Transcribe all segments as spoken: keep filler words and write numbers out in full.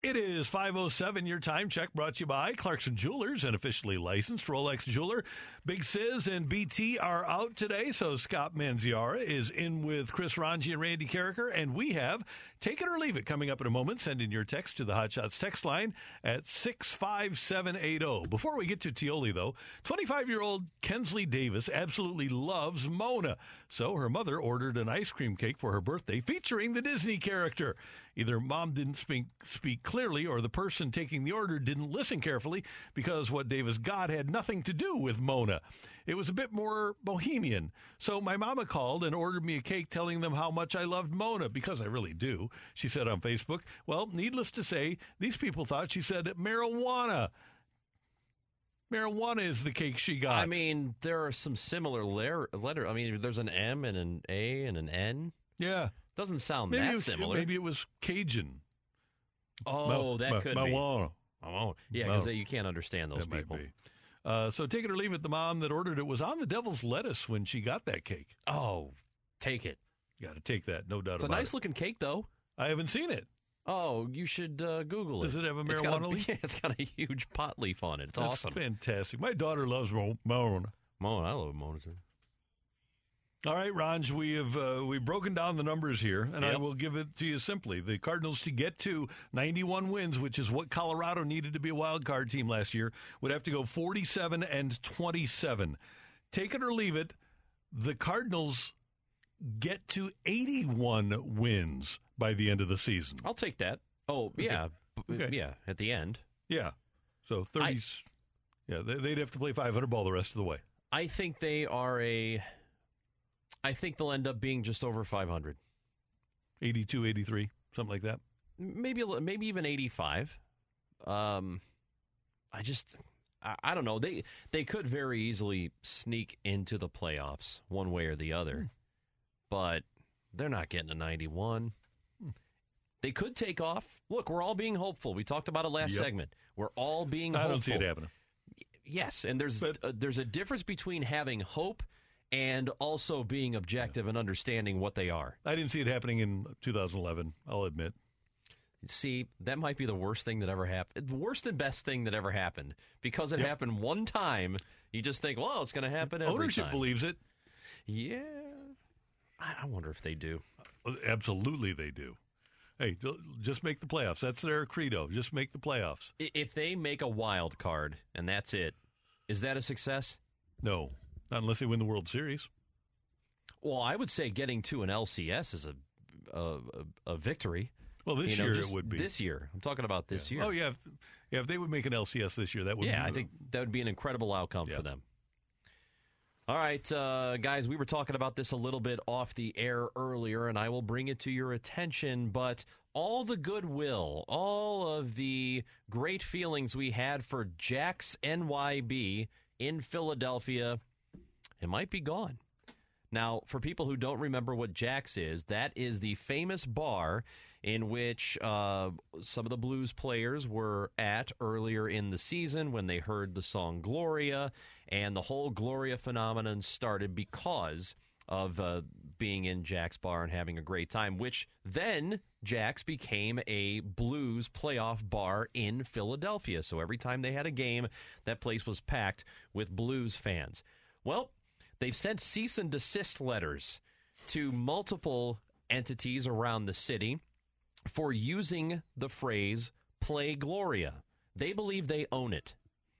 It is five oh seven, your time check brought to you by Clarkson Jewelers, an officially licensed Rolex jeweler. Big Sis and B T are out today, so Scott Manziara is in with Chris Ranji and Randy Carricker, and we have Take It or Leave It coming up in a moment. Send in your text to the Hot Shots text line at six five seven eight zero. Before we get to Tioli, though, twenty-five-year-old Kensley Davis absolutely loves Mona, so her mother ordered an ice cream cake for her birthday featuring the Disney character. Either mom didn't speak, speak clearly or the person taking the order didn't listen carefully because what Davis got had nothing to do with Mona. It was a bit more bohemian. So my mama called and ordered me a cake telling them how much I loved Mona, because I really do, she said on Facebook. Well, needless to say, these people thought she said marijuana. Marijuana is the cake she got. I mean, there are some similar letter, letter. I mean, there's an M and an A and an N. Yeah. Doesn't sound maybe that it was, similar. Maybe it was Cajun. Oh, Ma- that ma- could ma- be. Ma- Oh, yeah, because you can't understand those that people. Might be. Uh, so take it or leave it. The mom that ordered it was on the devil's lettuce when she got that cake. Oh, take it. You got to take that, no doubt It's a about it. nice looking cake, though. I haven't seen it. Oh, you should uh, Google it. Does it have a It's got marijuana a, leaf? yeah, it's got a huge pot leaf on it. It's That's awesome. fantastic. My daughter loves Mo- Mona. Mona, I love Mona too. All right, Ranj, we have uh, we've broken down the numbers here, and Yep. I will give it to you simply. The Cardinals, to get to ninety-one wins, which is what Colorado needed to be a wild card team last year, would have to go forty-seven and twenty-seven. Take it or leave it, the Cardinals get to eighty-one wins by the end of the season. I'll take that. Oh, yeah. B- Okay. Yeah, at the end. Yeah. So thirty. Yeah, they- they'd have to play five hundred ball the rest of the way. I think they are a... I think they'll end up being just over five hundred. eighty-two, eighty-three, something like that. Maybe a li- maybe even eighty-five. Um, I just... I, I don't know. They they could very easily sneak into the playoffs one way or the other. Hmm. But they're not getting a ninety-one. They could take off. Look, we're all being hopeful. We talked about it last Yep. segment. We're all being I hopeful. don't see it happening. Yes, and there's But- uh, there's a difference between having hope and also being objective and understanding what they are. I didn't see it happening in two thousand eleven, I'll admit. See, that might be the worst thing that ever happened. The worst and best thing that ever happened. Because it Yep. happened one time, you just think, well, it's going to happen every Ownership time. believes it. Yeah. I I wonder if they do. Absolutely they do. Hey, ju- just make the playoffs. That's their credo. Just make the playoffs. I- If they make a wild card and that's it, is that a success? No, not unless they win the World Series. Well, I would say getting to an L C S is a a, a, a victory. Well, this You know, year just it would be. This year. I'm talking about this Yeah. year. Oh, yeah. If, yeah, if they would make an L C S this year, that would Yeah, be. I think that would be an incredible outcome Yeah. for them. All right, uh, guys, we were talking about this a little bit off the air earlier, and I will bring it to your attention, but all the goodwill, all of the great feelings we had for Jack's N Y B in Philadelphia, it might be gone. Now, for people who don't remember what Jack's is, that is the famous bar in which uh, some of the blues players were at earlier in the season when they heard the song Gloria, and the whole Gloria phenomenon started because of uh, being in Jack's bar and having a great time, which then Jack's became a blues playoff bar in Philadelphia. So every time they had a game, that place was packed with blues fans. Well, they've sent cease and desist letters to multiple entities around the city for using the phrase play Gloria. They believe they own it.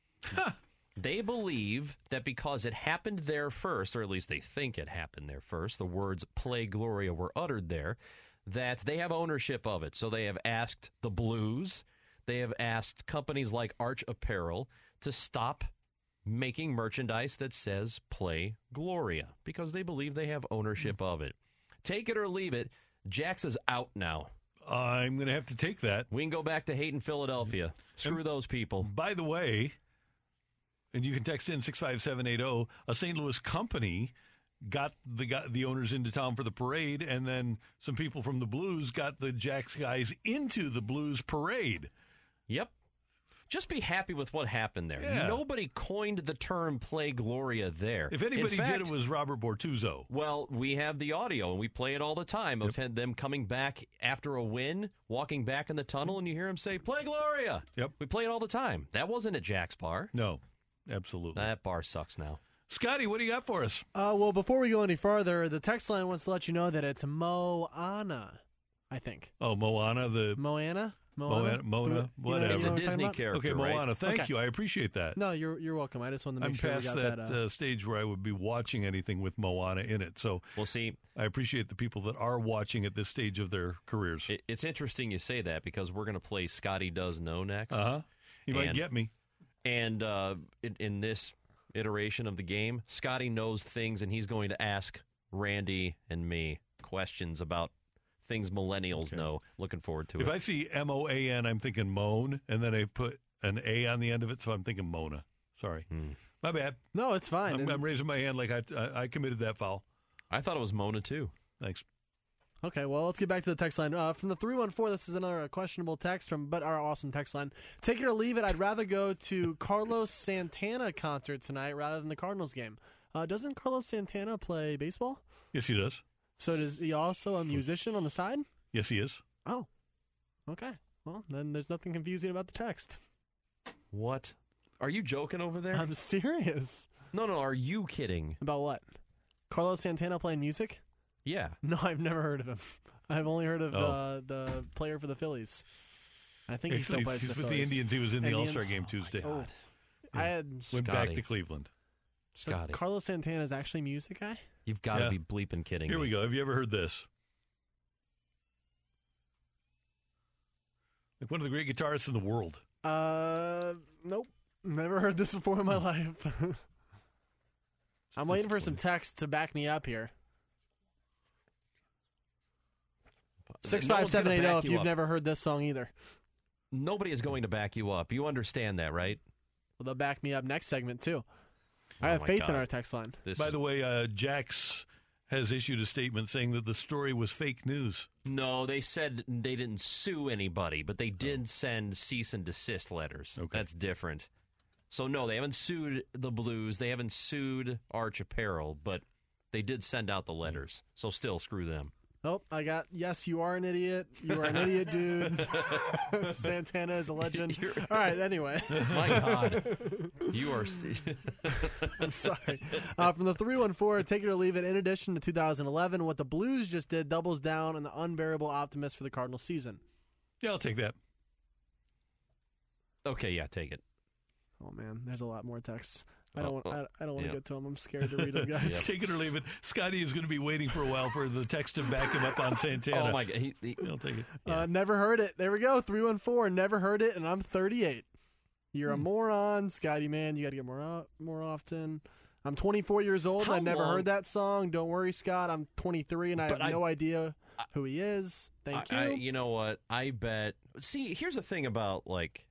They believe that because it happened there first, or at least they think it happened there first, the words play Gloria were uttered there, that they have ownership of it. So they have asked the Blues, they have asked companies like Arch Apparel to stop making merchandise that says play Gloria because they believe they have ownership of it. Take it or leave it, Jax is out now. I'm going to have to take that. We can go back to hating Philadelphia. Screw And- those people. By the way, and you can text in six five seven eight zero, a Saint Louis company got the got the owners into town for the parade, and then some people from the Blues got the Jacks guys into the Blues parade. Yep. just be happy with what happened there. Yeah. Nobody coined the term play Gloria there. If anybody In fact, did, it was Robert Bortuzzo. Well, we have the audio, and we play it all the time of Yep. them coming back after a win, walking back in the tunnel, and you hear him say, play Gloria. Yep. We play it all the time. That wasn't at Jack's bar. No, absolutely. That bar sucks now. Scotty, what do you got for us? Uh, well, before we go any further, the text line wants to let you know that it's Moana, I think. Oh, Moana, the Moana? Moana, Mona, Do it- you know- whatever. you It's know a what I'm talking Disney about? character, Okay, right? Moana, thank Okay. you. I appreciate that. No, you're you're welcome. I just wanted to make I'm sure we past got that, that. uh, uh, stage where I would be watching anything with Moana in it. So Well, see, I appreciate the people that are watching at this stage of their careers. it, it's interesting you say that because we're going to play Scotty Does Know next. Uh huh. You might And- get me. And uh, in, in this iteration of the game, Scotty knows things, and he's going to ask Randy and me questions about things millennials Okay. know. Looking forward to If it. I see M O A N, I'm thinking moan, and then I put an A on the end of it, so I'm thinking Mona. Sorry. Hmm. My bad. no, it's fine. I'm, And- I'm raising my hand like I, I, I committed that foul. I thought it was Mona, too. Thanks. Okay, well, let's get back to the text line. Uh, from the three one four, this is another questionable text from, but our awesome text line. Take it or leave it, I'd rather go to Carlos Santana concert tonight rather than the Cardinals game. Uh, doesn't Carlos Santana play baseball? Yes, he does. So does he also a musician on the side? Yes, he is. Oh, okay. Well, then there's nothing confusing about the text. What? Are you joking over there? I'm serious. no, no, are you kidding? About what? Carlos Santana playing music? Yeah. No, I've never heard of him. I've only heard of Oh. uh, the player for the Phillies. I think he Actually, still plays he's the with the Phillies. Indians. He was in the Indians? All-Star game Oh, Tuesday. my God. I had Went back Scotty. to Cleveland. so Scotty. Carlos Santana is actually a music guy. You've got to Yeah. be bleeping kidding Here me. we go. Have you ever heard this? Like one of the great guitarists in the world. Uh, nope, never heard this before in my life. I'm waiting for some text to back me up here. Six No five one's seven gonna eight zero. back If you you've up. never heard this song either, Nobody is going to back you up. You understand that, right? well, they'll back me up next segment too. I Oh have my faith in God. our text line. This By is- the way, uh, Jax has issued a statement saying that the story was fake news. No, they said they didn't sue anybody, but they did send cease and desist letters. Okay. That's different. So, no, they haven't sued the Blues. They haven't sued Arch Apparel, but they did send out the letters. So, still, screw them. Oh, I got, yes, you are an idiot. You are an idiot, dude. Santana is a legend. You're- All right, anyway. My God. You are. I'm sorry. Uh, from the three one four, take it or leave it. In addition to two thousand eleven, what the Blues just did doubles down on the unbearable optimist for the Cardinals season. Yeah, I'll take that. Okay, yeah, take it. Oh, man, there's a lot more texts. I Oh, don't want. oh, I, I don't want to yeah. get to them. I'm scared to read them, guys. Take it or leave it. Scotty is going to be waiting for a while for the text to back him up on Santana. Oh, my God. He, he, I'll take it. Yeah. Uh, never heard it. There we go. three one four. Never heard it, and I'm thirty-eight. You're a Hmm. moron, Scotty. Man, you got to get more o- more often. I'm twenty-four years old. How I never long- heard that song. Don't worry, Scott. I'm twenty-three, and I But have I- no idea who he is. Thank I, you. I, you know what? I bet. See, here's the thing about like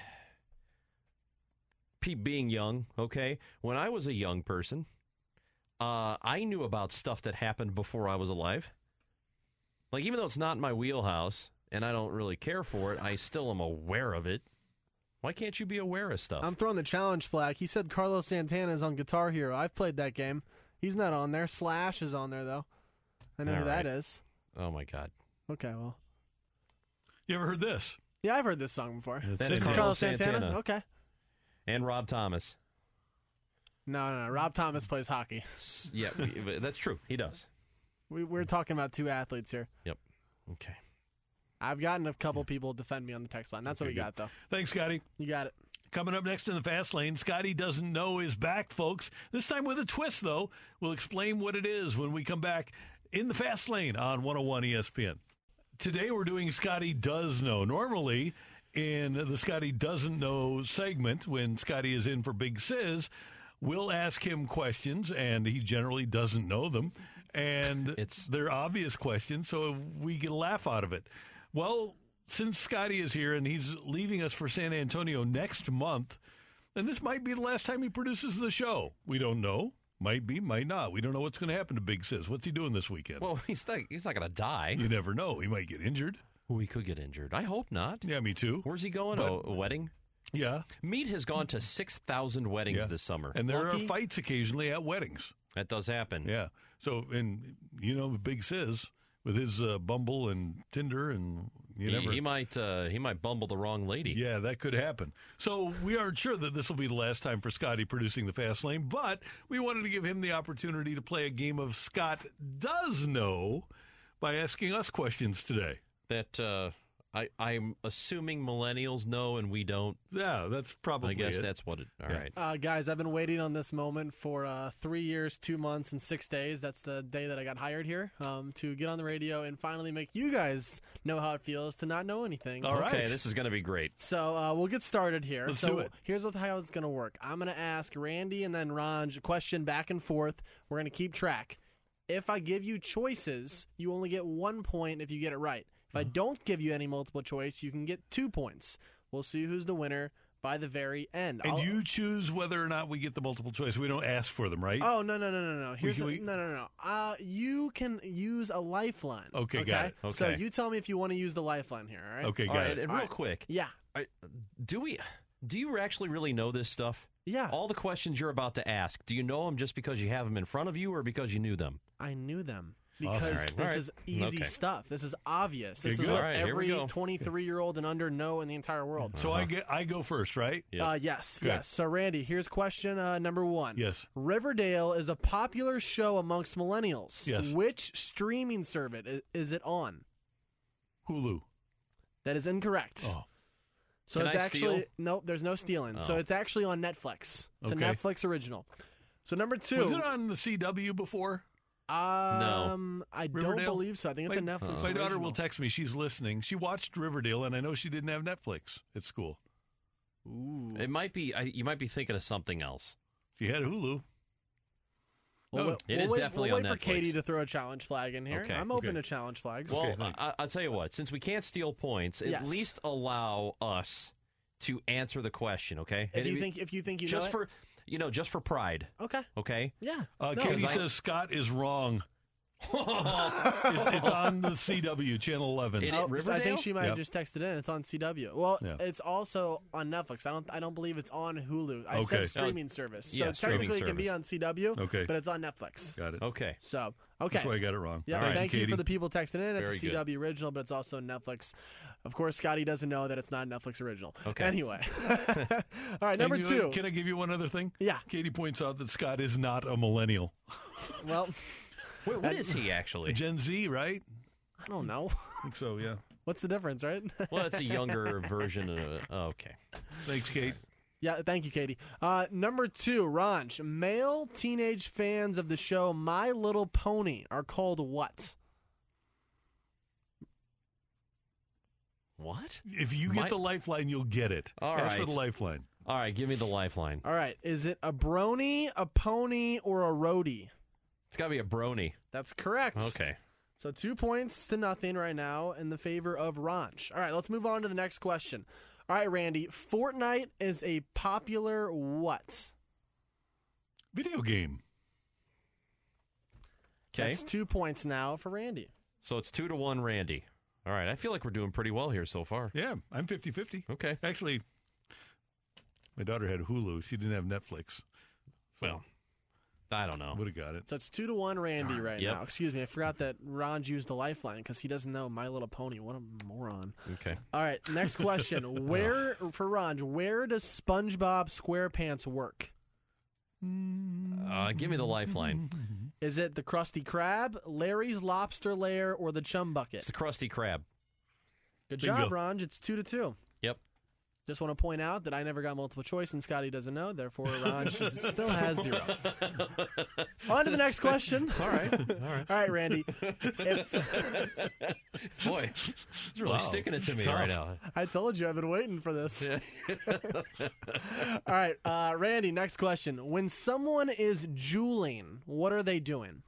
pe- being young. Okay, when I was a young person, uh, I knew about stuff that happened before I was alive. Like, even though it's not in my wheelhouse and I don't really care for it, I still am aware of it. Why can't you be aware of stuff? I'm throwing the challenge flag. He said Carlos Santana is on Guitar Hero. I've played that game. He's not on there. Slash is on there, though. I know All who that right. is. oh my God! Okay, well. You ever heard this? Yeah, I've heard this song before. It's That This is is Santana. Carlos Carlos Santana? Santana. Okay. And Rob Thomas. No, no, no. Rob Thomas plays hockey. S- Yeah, we, that's true. He does. We, we're talking about two athletes here. Okay. I've gotten a couple people defend me on the text line. That's what Okay, we good. got, though. Thanks, Scotty. You got it. Coming up next in the Fast Lane, Scotty Doesn't Know is back, folks. This time with a twist, though. We'll explain what it is when we come back in the Fast Lane on one oh one E S P N. Today we're doing Scotty Does Know. Normally, in the Scotty Doesn't Know segment, when Scotty is in for Big Sizz, we'll ask him questions, and he generally doesn't know them. And It's- they're obvious questions, so we get a laugh out of it. Well, since Scotty is here and he's leaving us for San Antonio next month, and this might be the last time he produces the show. We don't know. Might be, might not. We don't know what's going to happen to Big Sis. What's he doing this weekend? Well, he's not. He's not going to die. You never know. He might get injured. Well, he could get injured. I hope not. Yeah, me too. Where's he going? But- oh, a wedding? Yeah. Meat has gone to six thousand weddings Yeah. this summer. And there Lucky. are fights occasionally at weddings. That does happen. Yeah. So, and you know, Big Sis with his uh, Bumble and Tinder, and you He, never. he might uh, he might bumble the wrong lady. Yeah, that could happen. So we aren't sure that this will be the last time for Scotty producing the Fast Lane, but we wanted to give him the opportunity to play a game of Scott Does Know by asking us questions today. That uh, I I'm assuming millennials know and we don't. Yeah, that's probably I guess it. that's what it. All Yeah. right. Uh, guys, I've been waiting on this moment for uh, three years, two months, and six days. That's the day that I got hired here um, to get on the radio and finally make you guys know how it feels to not know anything. All right. Okay, this is going to be great. So uh, we'll get started here. Let's so do it. Here's what, how it's going to work. I'm going to ask Randy and then Ranj a question back and forth. We're going to keep track. If I give you choices, you only get one point if you get it right. If I don't give you any multiple choice, you can get two points. We'll see who's the winner by the very end. And I'll- you choose whether or not we get the multiple choice. We don't ask for them, right? Oh no no no no no! Here's can- a- we- no no no. Uh, you can use a lifeline. Okay, got it. So Okay. you tell me if you want to use the lifeline here. All right. Okay, All got right, it. and All real right. quick, Yeah. I, do we? Do you actually really know this stuff? Yeah. All the questions you're about to ask, do you know them just because you have them in front of you or because you knew them? I knew them Awesome. because All right, this all right. is easy Okay. stuff. This is obvious. This Okay, is good. what All right, here we every go. twenty-three-year-old and under know in the entire world. So I get I go first, right? Yep. Uh, yes, Good. yes. So Randy, here's question uh, number one. Yes. Riverdale is a popular show amongst millennials. Yes. Which streaming service is, is it on? Hulu. That is incorrect. Oh. So Can it's I actually steal? nope. There's no stealing. So Oh. it's actually on Netflix. It's Okay. a Netflix original. So number two. Was it on the C W before? Um, I don't Riverdale? believe so. I think it's a My- Netflix. My daughter original. will text me. She's listening. She watched Riverdale, and I know she didn't have Netflix at school. Ooh. It might be. I, you might be thinking of something else. She had Hulu. We'll, No, wait- it we'll is wait, definitely we'll on wait for Netflix. Katie to throw a challenge flag in here. Okay. I'm open Okay. to challenge flags. Well, thanks. I, I'll tell you what. Since we can't steal points, at Yes. least allow us to answer the question. Okay? if And you it- think if you think you just know for you know, just for pride. it, okay, Okay. yeah. Uh, No, Katie I- says Scott is wrong. it's, it's on the C W, Channel eleven. It- Oh, so I Riverdale? think she might have Yep. just texted in. It's on C W. Well, Yeah. it's also on Netflix. I don't. I don't believe it's on Hulu. I Okay. said streaming service. yeah, so streaming technically, it can be service. on C W. Okay. but it's on Netflix. Got it. Okay. So okay. That's why I got it wrong. Yeah, All right, thank you Katie. for the people texting in. It's Very a C W original, but it's also Netflix. Of course, Scotty doesn't know that it's not a Netflix original. Okay. Anyway. All right, number And you two. know, Can I give you one other thing? Yeah. Katie points out that Scott is not a millennial. Well, Wait, what is he actually? Gen Z, right? I don't know. I think so, yeah. What's the difference, right? Well, it's a younger version of. Oh, okay. Thanks, Kate. Yeah, thank you, Katie. Uh, number two, Ranj. Male teenage fans of the show My Little Pony are called what? What? If you My- get the lifeline, you'll get it. All Ask for right. the lifeline. All right, give me the lifeline. All right, is it a brony, a pony, or a roadie? It's got to be a brony. That's correct. Okay. So two points to nothing right now in the favor of Ranj. All right, let's move on to the next question. All right, Randy. Fortnite is a popular what? Video game. Okay. That's two points now for Randy. So it's two to one, Randy. All right. I feel like we're doing pretty well here so far. Yeah, I'm fifty-fifty. Okay. Actually, my daughter had Hulu. She didn't have Netflix. Well, I don't know. Would have got it. So it's two to one, Randy, right Yep. now. Excuse me, I forgot that Ranj used the lifeline because he doesn't know My Little Pony. What a moron! Okay. All right, next question. Where for Ranj? Where does SpongeBob SquarePants work? Uh, give me the lifeline. Is it the Krusty Krab, Larry's Lobster Lair, or the Chum Bucket? It's the Krusty Krab. Good Bingo. job, Ranj. It's two to two. Yep. Just want to point out that I never got multiple choice and Scotty doesn't know. Therefore, Ranj still has zero. On to the next question. All right. All right. All right, Randy. If, Boy, he's really Wow. sticking it to me Tough. right now. I told you I've been waiting for this. All right, uh, Randy, next question. When someone is juuling, what are they doing?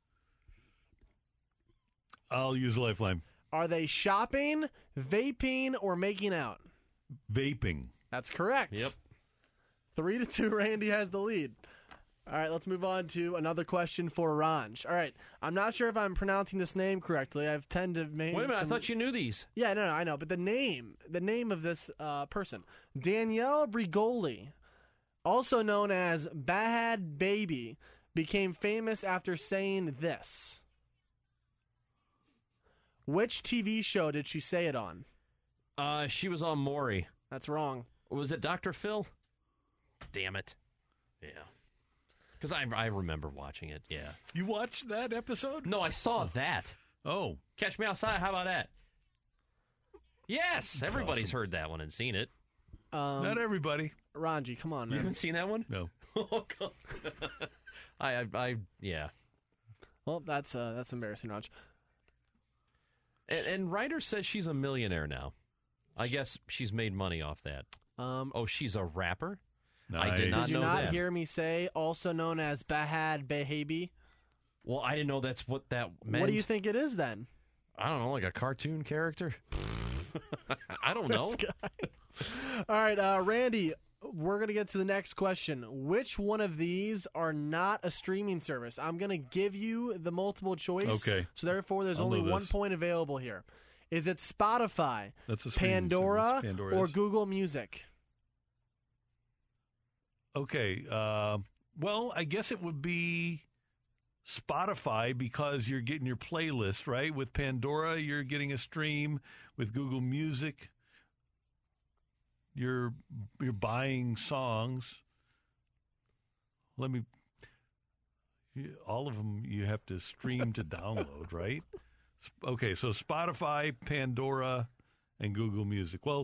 I'll use a lifeline. Are they shopping, vaping, or making out? Vaping. That's correct. Yep. Three to two, Randy has the lead. All right, let's move on to another question for Ranj. All right, I'm not sure if I'm pronouncing this name correctly. I've tend to make. Wait a minute, some... I thought you knew these. Yeah, no, no, I know, but the name, the name of this uh, person, Danielle Brigoli, also known as Bad Baby, became famous after saying this. Which T V show did she say it on? Uh, she was on Maury. That's wrong. Was it Doctor Phil? Damn it. Yeah. Because I, I remember watching it, yeah. You watched that episode? No, I saw that. Oh. Catch Me Outside, how about that? Yes, everybody's awesome. Heard that one and seen it. Um, Not everybody. Ranji, come on, man. You haven't seen that one? No. Oh, God. I, I, I, yeah. Well, that's uh, that's embarrassing, Raj. And, and Ryder says she's a millionaire now. I guess she's made money off that. Um, oh, she's a rapper? Nice. I did not did you know not that. hear me say, also known as Bahad Behabi? Well, I didn't know that's what that meant. What do you think it is then? I don't know, like a cartoon character? I don't know. All right, uh, Randy, we're going to get to the next question. Which one of these are not a streaming service? I'm going to give you the multiple choice. Okay. So therefore, there's I'll only know one this. point available here. Is it Spotify, That's a streaming Pandora, service. Pandora or is. Google Music? Okay. Uh, well, I guess it would be Spotify because you're getting your playlist, right? With Pandora, you're getting a stream. With Google Music, you're you're buying songs. Let me. All of them you have to stream to download, right? Okay, so Spotify, Pandora, and Google Music. Well,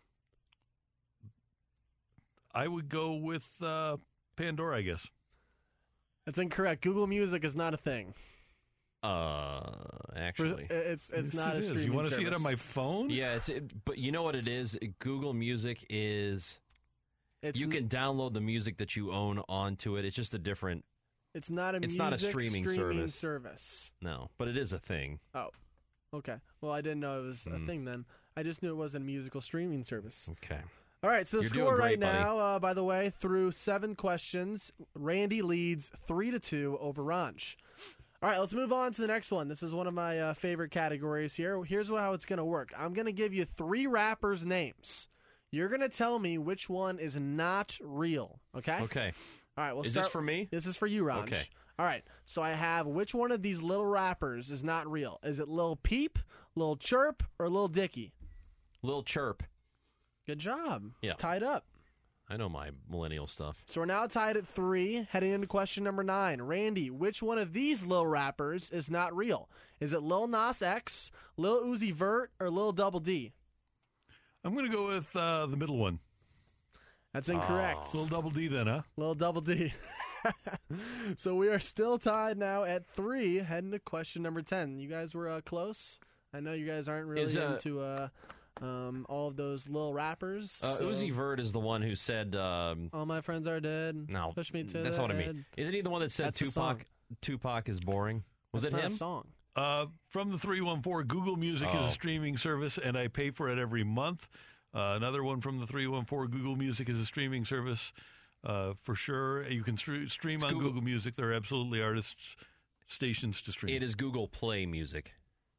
I would go with uh, Pandora, I guess. That's incorrect. Google Music is not a thing. Uh, actually, it's it's Yes, not it a is. streaming You want to service. see it on my phone? yeah, it's it, but you know what it is? Google Music is It's you n- can download the music that you own onto it. It's just a different It's not a It's music not a streaming service. service. no, but it is a thing. Oh, okay. Well, I didn't know it was a Mm. thing then. I just knew it was a musical streaming service. Okay. All right, so the You're score doing right great, buddy. now, uh, by the way, through seven questions, Randy leads three to two over Ranch. All right, let's move on to the next one. This is one of my uh, favorite categories here. Here's how it's going to work. I'm going to give you three rappers' names. You're going to tell me which one is not real, okay? Okay. All right, we'll Is start. this for me? This is for you, Ranch. Okay. All right, so I have which one of these little rappers is not real? Is it Lil Peep, Lil Chirp, or Lil Dicky? Lil Chirp. Good job. Yeah. It's tied up. I know my millennial stuff. So we're now tied at three, heading into question number nine. Randy, which one of these Lil rappers is not real? Is it Lil Nas X, Lil Uzi Vert, or Lil Double D? I'm going to go with uh, the middle one. That's incorrect. Oh. Little Double D then, huh? Lil Double D. So we are still tied now at three, heading to question number ten. You guys were uh, close. I know you guys aren't really Is, uh, into uh, um, all of those little rappers. Uh, so- Uzi Vert is the one who said, um, All my friends are dead. no, Push me to that's the not what I mean. head. Isn't he the one that said That's the Tupac song. Tupac is boring? Was That's it not him? a song. Uh, from the three one four, Google Music is Oh. a streaming service, and I pay for it every month. Uh, another one from the three one four, Google Music is a streaming service uh, for sure. You can stre- stream It's on Google- Google Music. There are absolutely artists stations to stream. It is Google Play Music.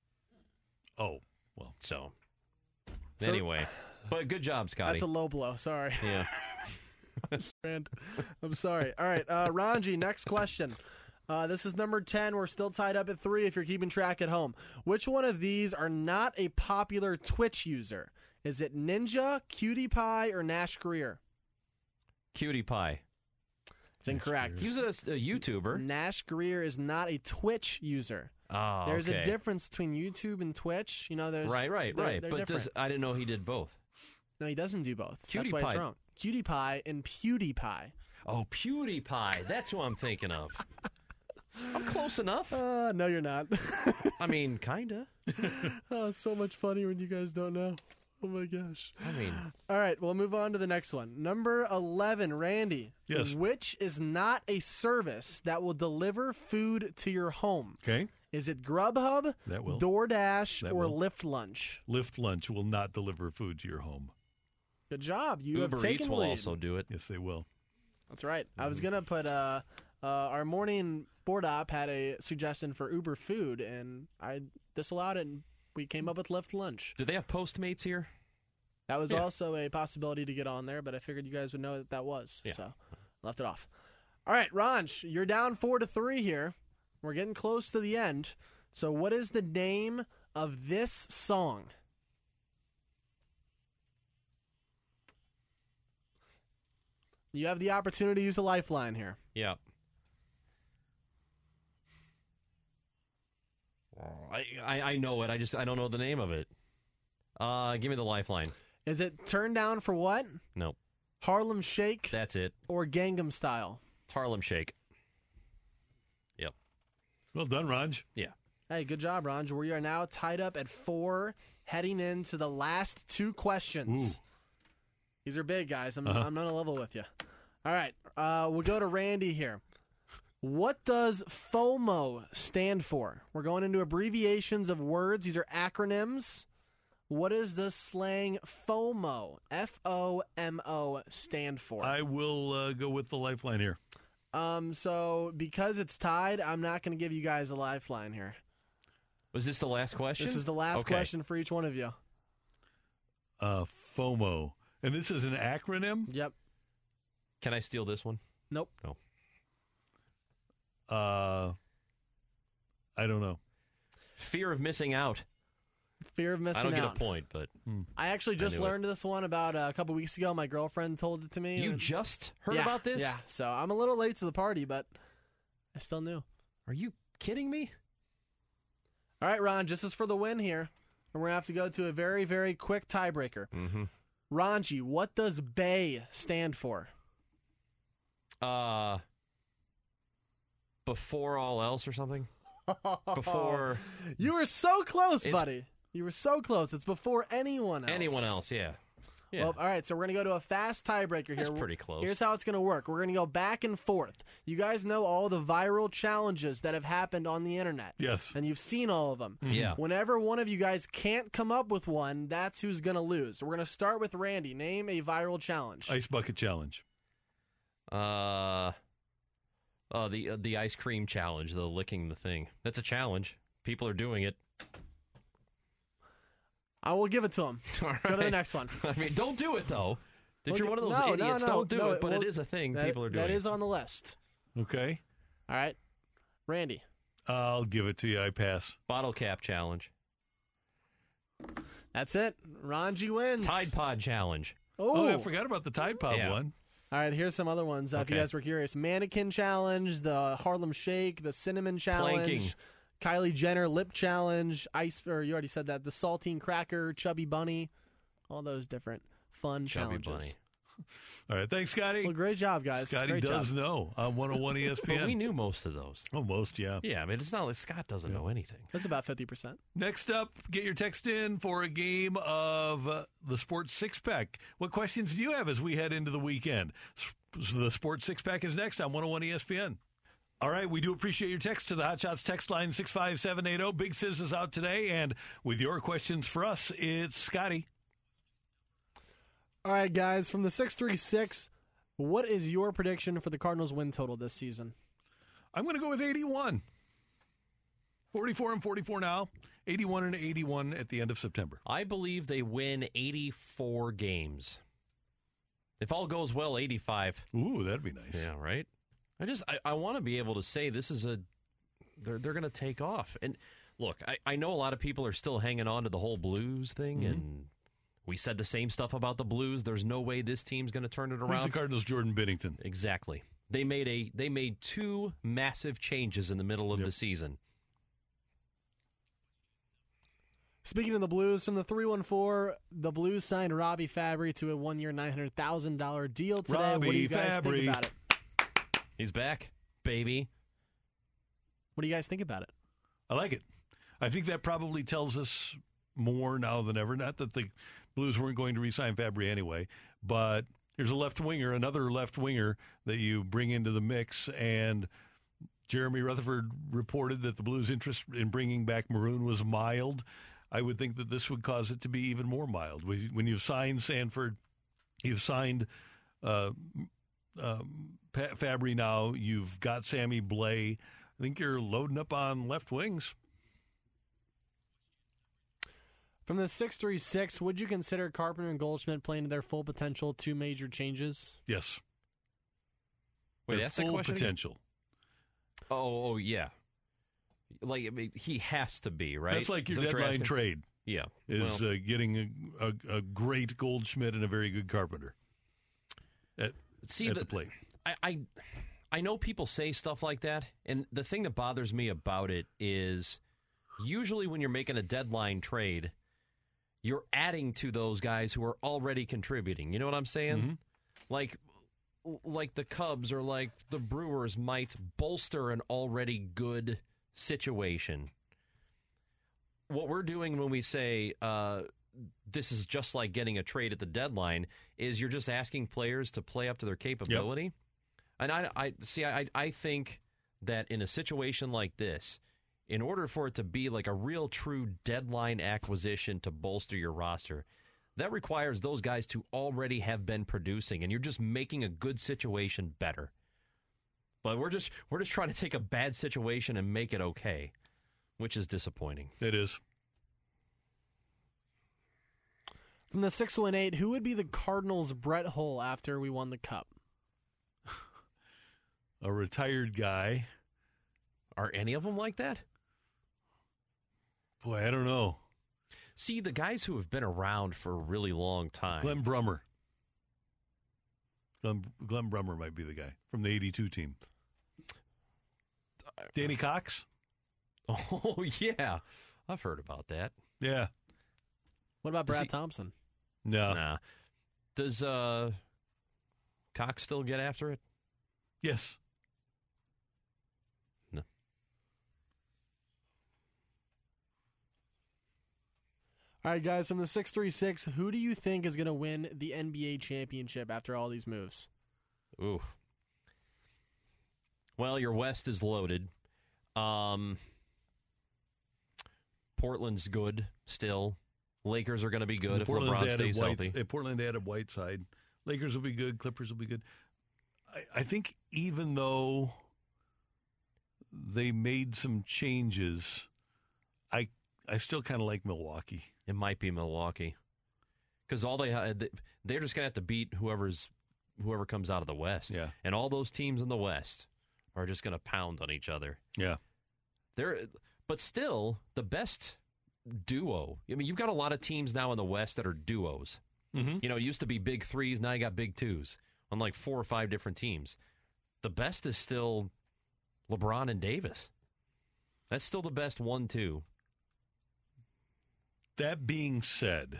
Oh, well. So, So- anyway, but good job, Scotty. That's a low blow. Sorry. yeah. I'm sorry. I'm sorry. All right, uh, Ranji, next question. Uh, this is number ten. We're still tied up at three if you're keeping track at home. Which one of these are not a popular Twitch user? Is it Ninja, Cutie Pie, or Nash Greer? Cutie Pie. It's incorrect. He was a, a YouTuber. Nash Greer is not a Twitch user. Oh, There's okay. a difference between YouTube and Twitch. You know, there's Right, right, they're- right. they're But does, different. I didn't know he did both. No, he doesn't do both. Cutie That's why it's Pie. wrong. Cutie Pie and PewDiePie. Oh, PewDiePie. That's who I'm thinking of. I'm close enough. Uh, no, you're not. I mean, kinda. Oh, it's so much funny when you guys don't know. Oh my gosh. I mean, All right, we'll move on to the next one. Number eleven, Randy. Yes. Which is not a service that will deliver food to your home? Okay. Is it Grubhub, That will. DoorDash, That or will. Lyft Lunch? Lyft Lunch will not deliver food to your home. Good job. You Uber have taken Eats the will lead. also do it. Yes, they will. That's right. I was gonna put uh, uh, our morning board op had a suggestion for Uber food, and I disallowed it, and we came up with Lyft lunch. Do they have Postmates here? That was Yeah. also a possibility to get on there, but I figured you guys would know that that was, Yeah. so left it off. All right, Ranj, you're down four to three here. We're getting close to the end. So what is the name of this song? You have the opportunity to use a lifeline here. Yeah. I, I I know it. I just I don't know the name of it. Uh, give me the lifeline. Is it Turn Down for What? Nope. Harlem Shake? That's it. Or Gangnam Style? It's Harlem Shake. Yep. Well done, Raj. Yeah. Hey, good job, Ranj. We are now tied up at four, heading into the last two questions. Ooh. These are big, guys. I'm, Uh-huh. I'm on a level with you. All right, uh, we'll go to Randy here. What does FOMO stand for? We're going into abbreviations of words. These are acronyms. What does the slang FOMO, F O M O, stand for? I will uh, go with the lifeline here. Um, so because it's tied, I'm not going to give you guys a lifeline here. Was this the last question? This is the last Okay. question for each one of you. Uh, FOMO. And this is an acronym? Yep. Can I steal this one? Nope. No. Uh, I don't know. Fear of missing out. Fear of missing I don't out. get a point, but I actually just knew it. learned this one about uh, a couple weeks ago. My girlfriend told it to me. you and- just heard Yeah, about this? Yeah, so I'm a little late to the party, but I still knew. Are you kidding me? All right, Ron, just as for the win here, and we're going to have to go to a very, very quick tiebreaker. Mm-hmm. Ranji, what does BAY stand for? Uh, before all else or something? Before You were so close, It's- buddy. You were so close. It's before anyone else. anyone else, yeah. Yeah. Well, all right, so we're going to go to a fast tiebreaker here. That's pretty close. Here's how it's going to work. We're going to go back and forth. You guys know all the viral challenges that have happened on the internet. Yes. And you've seen all of them. Yeah. Whenever one of you guys can't come up with one, that's who's going to lose. So we're going to start with Randy. Name a viral challenge. Ice bucket challenge. Uh, oh, the uh, the ice cream challenge, the licking the thing. That's a challenge. People are doing it. I will give it to him. All Go to the right. next one. I mean, don't do it though. If Look you're at- one of those no, no, idiots, no, don't do no, it. But well, it is a thing. That- People are doing That it. is on the list. Okay. All right. Randy. I'll give it to you. I pass. Bottle cap challenge. That's it. Ranji wins. Tide Pod challenge. Oh, Oh, I forgot about the Tide Pod Yeah. one. All right, here's some other ones uh, if you Okay. guys were curious. Mannequin challenge, the Harlem Shake, the cinnamon challenge, Planking. Kylie Jenner lip challenge, ice or you already said that, the saltine cracker, chubby bunny, all those different fun Chubby challenges. bunny. All right. Thanks, Scotty. Well, great job, guys. Scotty great does job. know on one oh one E S P N. But we knew most of those. Almost, yeah. Yeah, I mean, it's not like Scott doesn't know anything. That's about fifty percent. Next up, get your text in for a game of uh, the Sports Six Pack. What questions do you have as we head into the weekend? S- The Sports Six Pack is next on one oh one E S P N. All right, we do appreciate your text to the Hot Shots text line six five seven eight zero. Big Sis is out today, and with your questions for us, it's Scotty. All right, guys, from the six three six, what is your prediction for the Cardinals win total this season? I'm going to go with eighty-one. forty-four and forty-four now. eighty-one and eighty-one at the end of September. I believe they win eighty-four games. If all goes well, eighty-five. Ooh, that'd be nice. Yeah, right? I just, I, I want to be able to say this is a, they're, they're going to take off. And look, I, I know a lot of people are still hanging on to the whole Blues thing, Mm-hmm. and we said the same stuff about the Blues. There's no way this team's going to turn it Who's around. the Cardinals' Jordan Binnington? Exactly. They made a they made two massive changes in the middle of Yep. the season. Speaking of the Blues, from the three one four, the Blues signed Robbie Fabry to a one-year, nine hundred thousand dollars deal today. Robbie what do you guys Fabry. think about it? He's back, baby. What do you guys think about it? I like it. I think that probably tells us more now than ever. Not that the Blues weren't going to re-sign Fabry anyway, but here's a left winger, another left winger that you bring into the mix. And Jeremy Rutherford reported that the Blues' interest in bringing back Maroon was mild. I would think that this would cause it to be even more mild. When you've signed Sanford, you've signed uh, uh, Pat Fabry now. You've got Sammy Blais. I think you're loading up on left wings. From the six three six, would you consider Carpenter and Goldschmidt playing to their full potential two major changes? Yes. Wait, Their that's that full question again? potential. Oh, oh, yeah. Like, I mean, he has to be, right? That's like your Is that what you're deadline asking? trade Yeah. is Well, uh, getting a, a, a great Goldschmidt and a very good Carpenter at, see, at but the plate. I, I, I know people say stuff like that, and the thing that bothers me about it is usually when you're making a deadline trade, you're adding to those guys who are already contributing. You know what I'm saying? Mm-hmm. Like, like the Cubs or like the Brewers might bolster an already good situation. What we're doing when we say uh, this is just like getting a trade at the deadline is you're just asking players to play up to their capability. Yep. And I, I see. I, I think that in a situation like this, in order for it to be like a real true deadline acquisition to bolster your roster, that requires those guys to already have been producing, and you're just making a good situation better. But we're just we're just trying to take a bad situation and make it okay, which is disappointing. It is. From the six one eight, who would be the Cardinals' Brett Hull after we won the Cup? A retired guy. Are any of them like that? Boy, I don't know. See, the guys who have been around for a really long time. Glenn Brummer. Glenn, Glenn Brummer might be the guy from the eighty-two team. Danny Cox? Oh, yeah. I've heard about that. Yeah. What about Does Brad he- Thompson? No. Nah. Does uh, Cox still get after it? Yes. No. All right, guys, from the six three six, who do you think is going to win the N B A championship after all these moves? Ooh. Well, your West is loaded. Um, Portland's good still. Lakers are going to be good if Portland's LeBron added stays White, healthy. uh, Portland added Whiteside. Lakers will be good. Clippers will be good. I, I think even though they made some changes, I I still kind of like Milwaukee. It might be Milwaukee because all they ha- they're just going to have to beat whoever's whoever comes out of the West. Yeah. And all those teams in the West are just going to pound on each other. Yeah. They're, but still, the best duo. I mean, you've got a lot of teams now in the West that are duos. Mm-hmm. You know, it used to be big threes, now you got big twos on like four or five different teams. The best is still LeBron and Davis. That's still the best one two. That being said,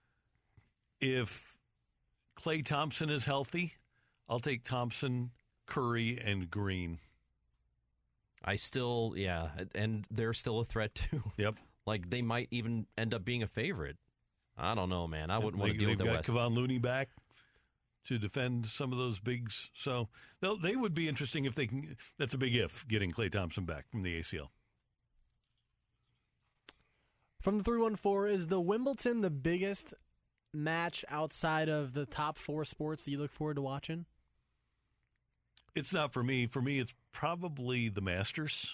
if Klay Thompson is healthy, I'll take Thompson, Curry, and Green. I still, yeah, and they're still a threat too. Yep. Like, they might even end up being a favorite. I don't know, man. I wouldn't want to They- deal with They've the got West. Kevon Looney back to defend some of those bigs. So they'll- they would be interesting if they can. That's a big if, getting Klay Thompson back from the A C L. From the three one four, is the Wimbledon the biggest match outside of the top four sports that you look forward to watching? It's not for me. For me, it's probably the Masters.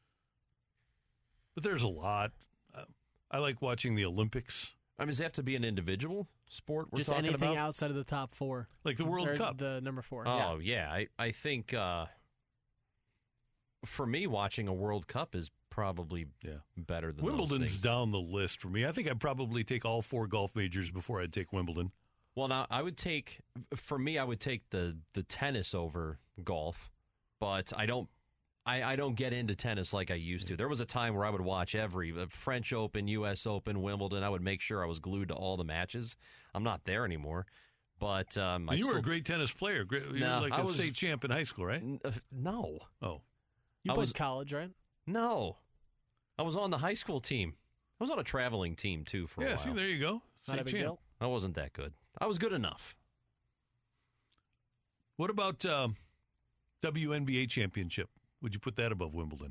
But there's a lot. Uh, I like watching the Olympics, I mean, does it have to be an individual sport we're Just talking anything about? outside of the top four. like the World Or Cup. The number four. Oh, yeah. I, I think uh, for me, watching a World Cup is probably Yeah. better than Wimbledon's those things. down the list for me. I think I'd probably take all four golf majors before I'd take Wimbledon. Well, now, I would take, for me, I would take the, the tennis over golf, but I don't I, I don't get into tennis like I used to. There was a time where I would watch every uh, French Open, U S Open, Wimbledon. I would make sure I was glued to all the matches. I'm not there anymore. But um, I you were still, a great tennis player. Great, you No, were like I a was- state champ in high school, right? N- uh, no, Oh, You I played was- college, right? no. I was on the high school team. I was on a traveling team, too, for a yeah. while. See, there you go. Not a State big champ. deal. I wasn't that good. I was good enough. What about um, W N B A championship? Would you put that above Wimbledon?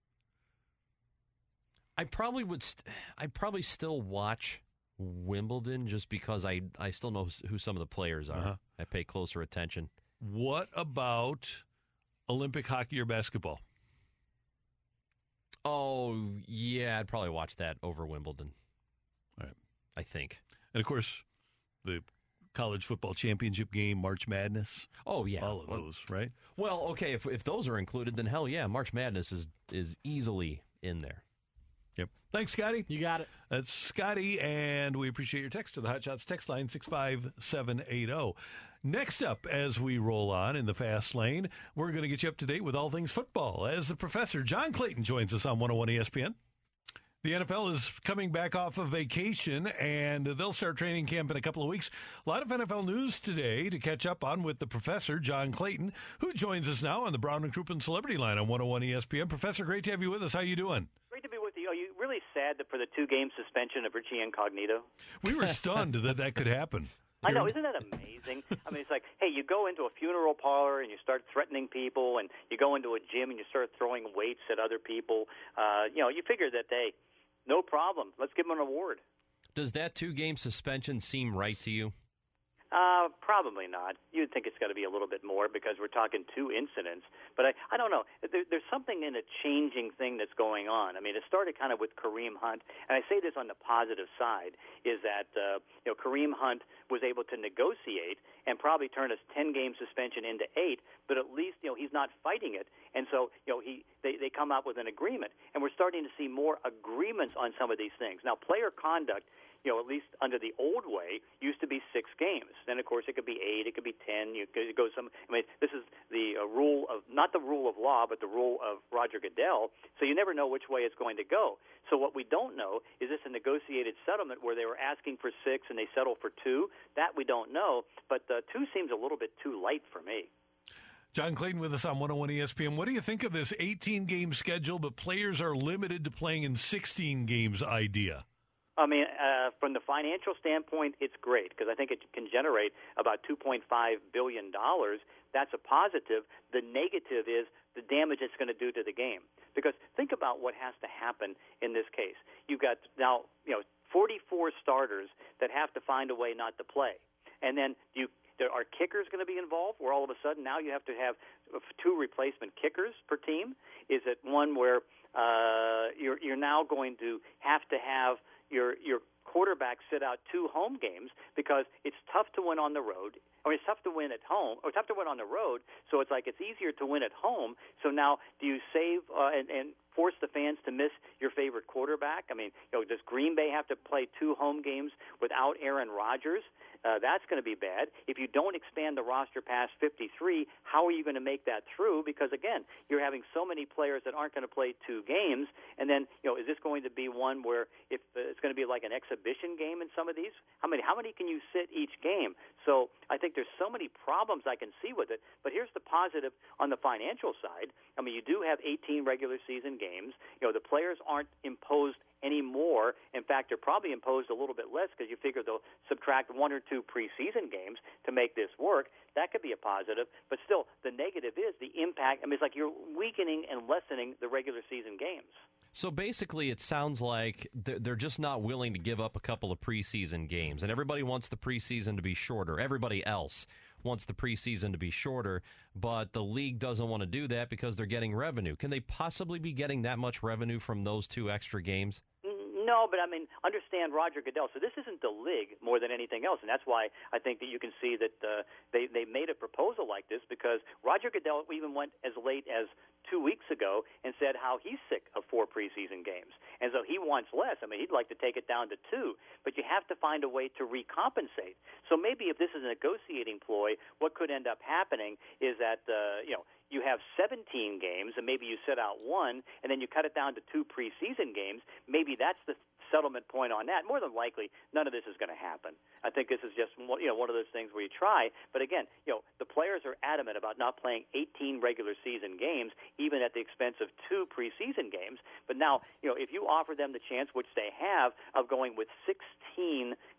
I probably would. St- I probably still watch Wimbledon just because I I still know who some of the players are. Uh-huh. I pay closer attention. what about Olympic hockey or basketball? Oh, yeah, I'd probably watch that over Wimbledon. All right. I think. And, of course, the college football championship game, March Madness. Oh, yeah. All of those, right? Well, okay, if if those are included, then hell yeah, March Madness is, is easily in there. Yep. Thanks, Scotty. You got it. That's Scotty, and we appreciate your text to the Hot Shots text line six five seven eight zero. Next up, as we roll on in the fast lane, we're going to get you up to date with all things football as the professor, John Clayton, joins us on one oh one E S P N. The N F L is coming back off of vacation, and they'll start training camp in a couple of weeks. A lot of N F L news today to catch up on with the professor, John Clayton, who joins us now on the Brown and Crouppen Celebrity Line on one oh one E S P N. Professor, great to have you with us. How you doing? Great to be with you. Are you really sad that for the two-game suspension of Richie Incognito? We were stunned that that could happen. I know, isn't that amazing? I mean, it's like, hey, you go into a funeral parlor and you start threatening people, and you go into a gym and you start throwing weights at other people. Uh, you know, you figure that, hey, no problem. Let's give him an award. Does that two-game suspension seem right to you? Uh, probably not. You'd think it's got to be a little bit more because we're talking two incidents. But I, I don't know. There, there's something in a changing thing that's going on. I mean, it started kind of with Kareem Hunt, and I say this on the positive side, is that uh, you know Kareem Hunt was able to negotiate and probably turn a ten-game suspension into eight, but at least you know he's not fighting it, and so you know he they, they come up with an agreement, and we're starting to see more agreements on some of these things. Now, player conduct, you know, at least under the old way, used to be six games. Then, of course, it could be eight, it could be ten. You could go some. I mean, this is the uh, rule of not the rule of law, but the rule of Roger Goodell. So you never know which way it's going to go. So what we don't know is this a negotiated settlement where they were asking for six and they settle for two. That we don't know. But uh, two seems a little bit too light for me. John Clayton with us on one oh one E S P N. What do you think of this eighteen-game schedule, but players are limited to playing in sixteen games idea? I mean, uh, from the financial standpoint, it's great because I think it can generate about two point five billion dollars. That's a positive. The negative is the damage it's going to do to the game. Because think about what has to happen in this case. You've got now, you know, forty-four starters that have to find a way not to play. And then you there are kickers going to be involved where all of a sudden now you have to have two replacement kickers per team? Is it one where uh, you're, you're now going to have to have your your quarterback sit out two home games because it's tough to win on the road. I mean, it's tough to win at home, or it's tough to win on the road, so it's like it's easier to win at home. So now do you save uh, and, and force the fans to miss your favorite quarterback? I mean, you know, does Green Bay have to play two home games without Aaron Rodgers? Uh, that's going to be bad. If you don't expand the roster past fifty-three, how are you going to make that through? Because, again, you're having so many players that aren't going to play two games. And then, you know, is this going to be one where if uh, it's going to be like an exhibition game in some of these? How many, how many can you sit each game? So I think there's so many problems I can see with it. But here's the positive on the financial side. I mean, you do have eighteen regular season games. You know, the players aren't imposed anymore. In fact, they're probably imposed a little bit less because you figure they'll subtract one or two preseason games to make this work. That could be a positive. But still, the negative is the impact. I mean, it's like you're weakening and lessening the regular season games. So basically, it sounds like they're just not willing to give up a couple of preseason games, and everybody wants the preseason to be shorter. Everybody else wants the preseason to be shorter, but the league doesn't want to do that because they're getting revenue. Can they possibly be getting that much revenue from those two extra games? No, but I mean, understand Roger Goodell. So this isn't the league more than anything else, and that's why I think that you can see that uh, they they made a proposal like this because Roger Goodell even went as late as two weeks ago and said how he's sick of four preseason games, and so he wants less. I mean, he'd like to take it down to two, but you have to find a way to recompensate. So maybe if this is a negotiating ploy, what could end up happening is that uh, you know. You have seventeen games, and maybe you set out one, and then you cut it down to two preseason games. Maybe that's the settlement point on that. More than likely, none of this is going to happen. I think this is just you know one of those things where you try. But again, you know the players are adamant about not playing eighteen regular season games, even at the expense of two preseason games. But now, you know, if you offer them the chance, which they have, of going with sixteen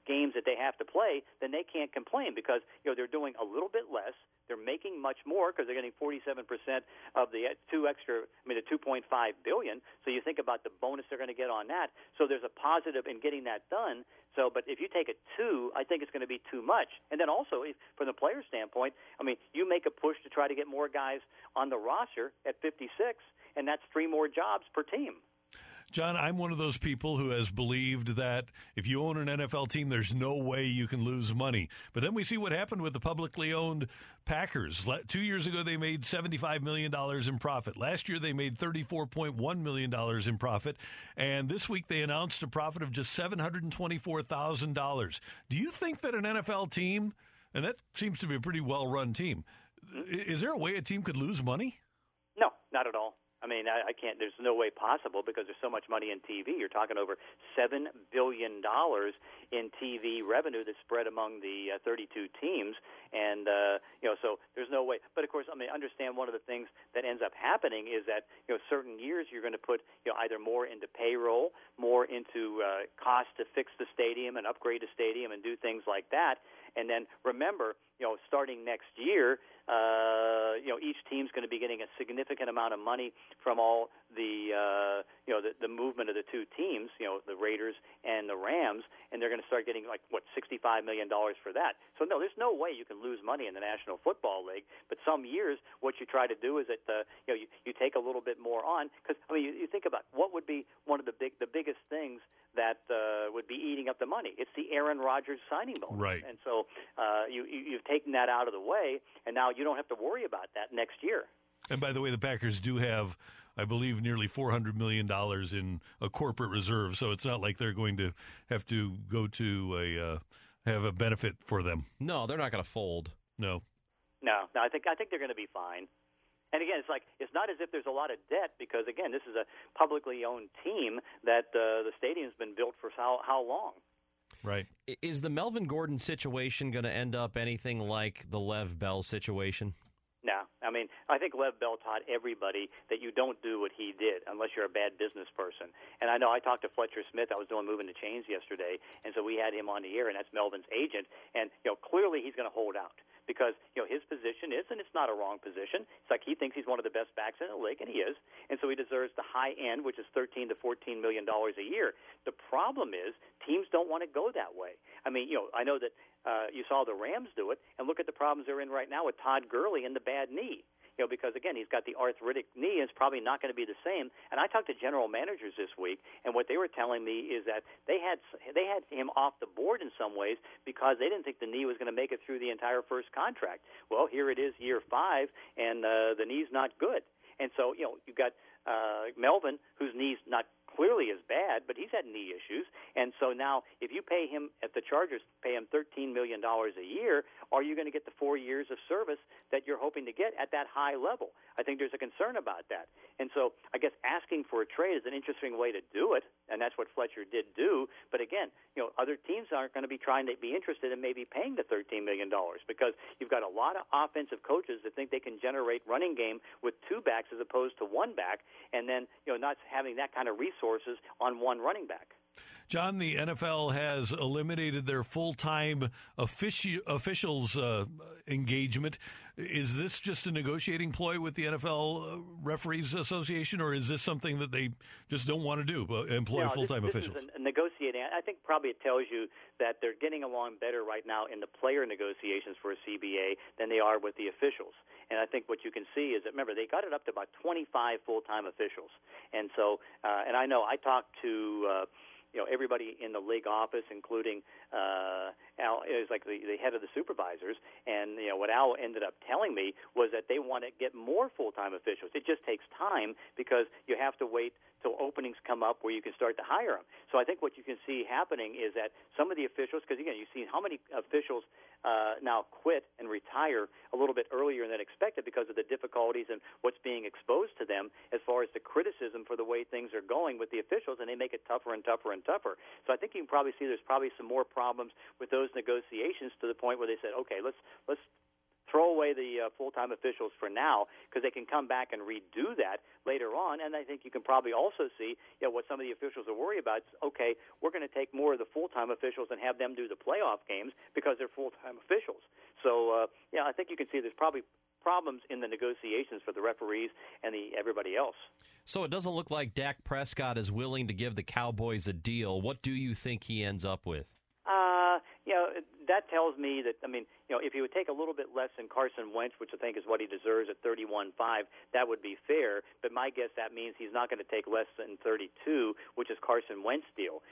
games that they have to play, then they can't complain because, you know, they're doing a little bit less. They're making much more because they're getting forty-seven percent of the two extra, I mean, the two point five billion dollars. So you think about the bonus they're going to get on that. So there's a positive in getting that done. So, but if you take a two, I think it's going to be too much. And then also, if, from the player standpoint, I mean, you make a push to try to get more guys on the roster at fifty-six, and that's three more jobs per team. John, I'm one of those people who has believed that if you own an N F L team, there's no way you can lose money. But then we see what happened with the publicly owned Packers. Two years ago, they made seventy-five million dollars in profit. Last year, they made thirty-four point one million dollars in profit. And this week, they announced a profit of just seven hundred twenty-four thousand dollars. Do you think that an N F L team, and that seems to be a pretty well-run team, is there a way a team could lose money? No, not at all. I mean, I, I can't. There's no way possible because there's so much money in T V. You're talking over seven billion dollars in T V revenue that's spread among the uh, thirty-two teams, and uh, you know, so there's no way. But of course, I mean, understand one of the things that ends up happening is that you know, certain years you're going to put you know either more into payroll, more into uh, cost to fix the stadium and upgrade the stadium and do things like that. And then remember, you know, starting next year, uh, you know, each team's going to be getting a significant amount of money from all the, uh, you know, the, the movement of the two teams, you know, the Raiders and the Rams, and they're going to start getting like what sixty-five million dollars for that. So no, there's no way you can lose money in the National Football League. But some years, what you try to do is that uh, you know you, you take a little bit more on because I mean, you, you think about what would be one of the big, the biggest things that uh, would be eating up the money. It's the Aaron Rodgers signing bonus. Right. And so uh, you, you, you've taken that out of the way, and now you don't have to worry about that next year. And by the way, the Packers do have, I believe, nearly four hundred million dollars in a corporate reserve, so it's not like they're going to have to go to a uh, have a benefit for them. No, they're not going to fold. No. No, no, I think I think they're going to be fine. And again, it's like it's not as if there's a lot of debt because again, this is a publicly owned team that uh, the stadium's been built for how how long? Right. Is the Melvin Gordon situation going to end up anything like the Lev Bell situation? No. I mean, I think Lev Bell taught everybody that you don't do what he did unless you're a bad business person. And I know I talked to Fletcher Smith. I was doing Moving the Chains yesterday, and so we had him on the air, and that's Melvin's agent. And, you know, clearly he's going to hold out because, you know, his position is, and it's not a wrong position, it's like he thinks he's one of the best backs in the league, and he is. And so he deserves the high end, which is thirteen to fourteen million dollars a year. The problem is teams don't want to go that way. I mean, you know, I know that uh, you saw the Rams do it, and look at the problems they're in right now with Todd Gurley and the bad knee. You know, because again, he's got the arthritic knee, and it's probably not going to be the same. And I talked to general managers this week, and what they were telling me is that they had they had him off the board in some ways because they didn't think the knee was going to make it through the entire first contract. Well, here it is, year five, and uh, the knee's not good. And so, you know, you've got uh, Melvin, whose knee's not clearly as bad, but he's had knee issues. And so now if you pay him, if the Chargers pay him thirteen million dollars a year, are you going to get the four years of service that you're hoping to get at that high level? I think there's a concern about that. And so I guess asking for a trade is an interesting way to do it, and that's what Fletcher did do. But again, you know, other teams aren't going to be trying to be interested in maybe paying the thirteen million dollars because you've got a lot of offensive coaches that think they can generate running game with two backs as opposed to one back, and then, you know, not having that kind of resources on one running back. John, the N F L has eliminated their full-time offici- officials uh, engagement. Is this just a negotiating ploy with the N F L Referees Association, or is this something that they just don't want to do, uh, employ no, full-time this, this officials? Is a negotiating. I think probably it tells you that they're getting along better right now in the player negotiations for a C B A than they are with the officials. And I think what you can see is that, remember, they got it up to about twenty-five full-time officials. And so, uh, and I know I talked to uh, you know, everybody in the league office, including uh, Al, is like the, the head of the supervisors. And, you know, what Al ended up telling me was that they want to get more full-time officials. It just takes time because you have to wait till openings come up where you can start to hire them. So I think what you can see happening is that some of the officials, because, again, you've seen how many officials uh, now quit and retire a little bit earlier than expected because of the difficulties and what's being exposed to them as far as the criticism for the way things are going with the officials, and they make it tougher and tougher and tougher. So I think you can probably see there's probably some more problems with those negotiations to the point where they said, okay, let's let's throw away play the uh, full-time officials for now because they can come back and redo that later on. And I think you can probably also see, you know, what some of the officials are worried about. Is, okay, we're going to take more of the full-time officials and have them do the playoff games because they're full-time officials. So, uh, yeah, I think you can see there's probably problems in the negotiations for the referees and the everybody else. So it doesn't look like Dak Prescott is willing to give the Cowboys a deal. What do you think he ends up with? Uh, you know, that tells me that, I mean, you know, if he would take a little bit less than Carson Wentz, which I think is what he deserves at thirty-one five, that would be fair. But my guess that means he's not going to take less than thirty-two, which is Carson Wentz's deal.